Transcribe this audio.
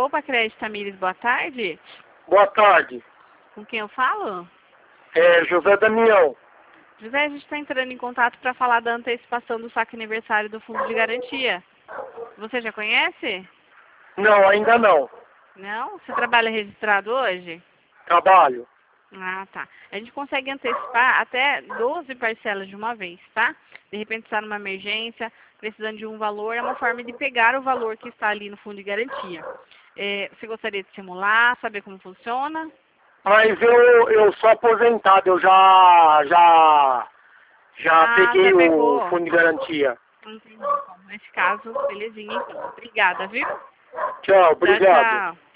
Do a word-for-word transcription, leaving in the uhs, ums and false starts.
Opa, Crédito Tamires, boa tarde. Boa tarde. Com quem eu falo? É José Damião. José, a gente está entrando em contato para falar da antecipação do saque aniversário do Fundo de Garantia. Você já conhece? Não, ainda não. Não? Você trabalha registrado hoje? Trabalho. Ah, tá. A gente consegue antecipar até doze parcelas de uma vez, tá? De repente está numa emergência, precisando de um valor, é uma forma de pegar o valor que está ali no fundo de garantia. É, você gostaria de simular, saber como funciona? Mas eu, eu sou aposentado, eu já, já, já Ah, peguei já o pegou. fundo de garantia. Entendi. Bom, nesse caso, belezinha então. Obrigada, viu? Tchau, Tchau, obrigado. tchau.